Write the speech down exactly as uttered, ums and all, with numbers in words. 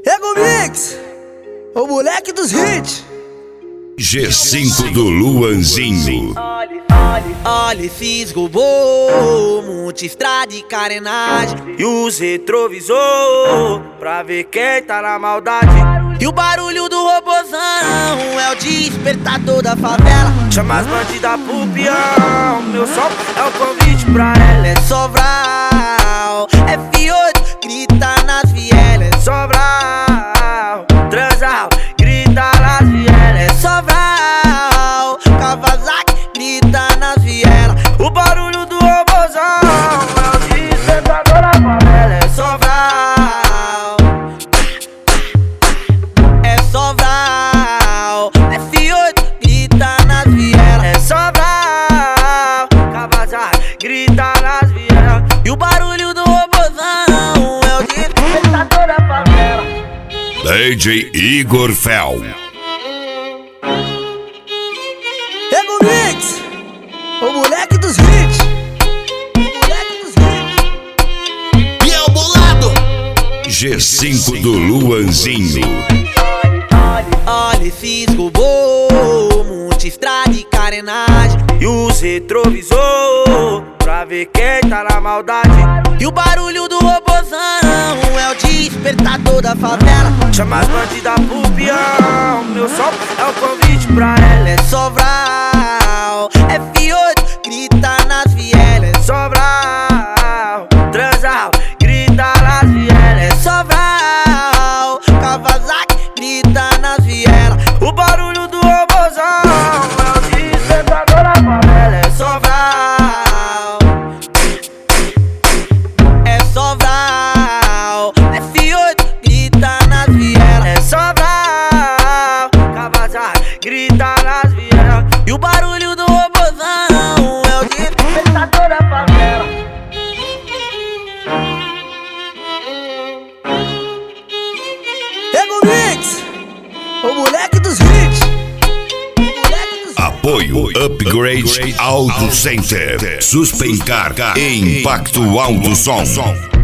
Ego Mix, o moleque dos hits. G cinco do Luanzinho. Olhe, olhe, olhe, fisgo bom, multistrada e carenagem. E os retrovisor, pra ver quem tá na maldade. E o barulho do robozão é o despertador da favela. Chama as bandidas pro peão, meu som é o convite pra ela. É Sobral, F oito, grita nas vielas. É Sobral, Transal, grita nas vielas. É Sobral, Kawasaki, grita nas vielas. O barulho do robozão é o despertador da favela. É Sobral, é Sobral, F oito, grita nas vielas. É Sobral, Kawasaki, grita nas vielas. E o barulho do robozão é o despertador da favela. D J Igor Fel. Ego Mix, o moleque dos hits. O moleque dos hits. E é o bolado. G cinco do Luanzinho. Olhe, fisgo bom, multistrada e carenagem. E os retrovisor, pra ver quem tá na maldade. E o barulho do robozão é o despertador da favela. Chama as bandidas pro peão, meu som é o convite pra ela. É Sobral, F oito, grita nas vielas. É Sobral, Transal, grita nas vielas. É Sobral, Kawasaki, grita nas vielas. O barulho do robozão é o despertador da favela. É Sobral, é Sobral, F oito, grita nas vielas. É Sobral, Kawasaki, grita nas vielas. E o barulho do robozão é o despertador da favela. Ego Mix, o moleque dos hits. O moleque dos hits. Apoio Upgrade Auto Center. Suspencar e Impacto Alto Som.